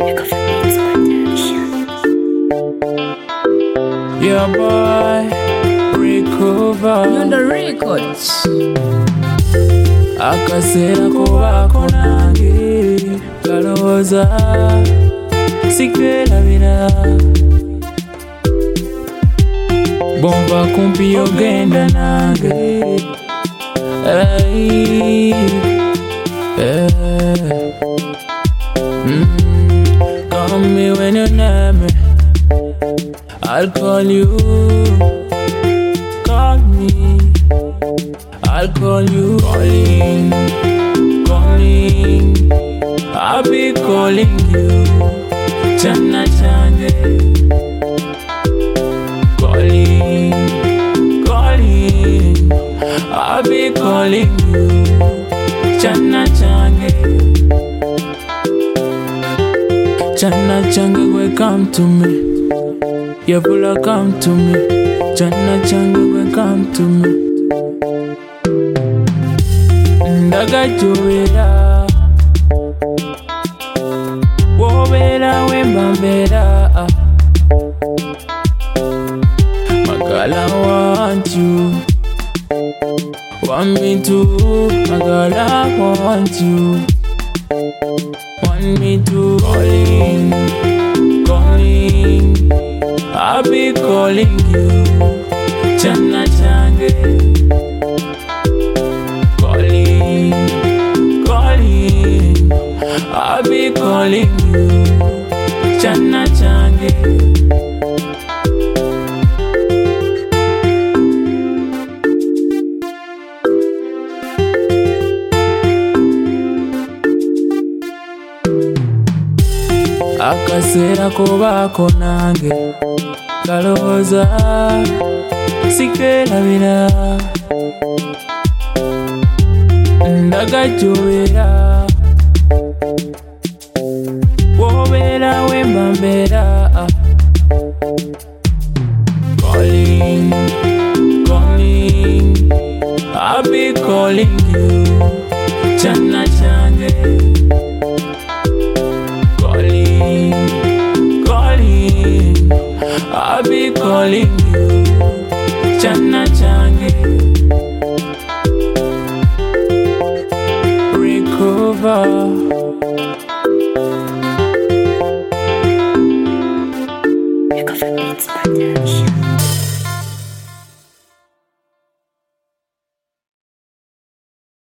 Yeah, boy, recover. You're on the records. Akasera kuba konange kaloza sikela bina bomba kumpi ogenda nange ay Call me when you need me, I'll call you. Call me, I'll call you. Calling, calling, I'll be calling you. Chana chane. Calling, calling, I'll be calling you. Chana chane. Chana change will come to me. Yabula come to me. Chana change will come to me. Ndaga jowera wobera wembambera Magala want you, want me to. Magala want you, want me to. Calling, calling, I'll be calling you. Chana change. Calling, calling, I'll be calling you. Chana change. Akasera kuba konange kaloza sikela bina ndaga jowera wobera wembambera Calling, calling, I'll be calling you. Chana change. Calling, calling, I'll be calling you. Chana change. Recover.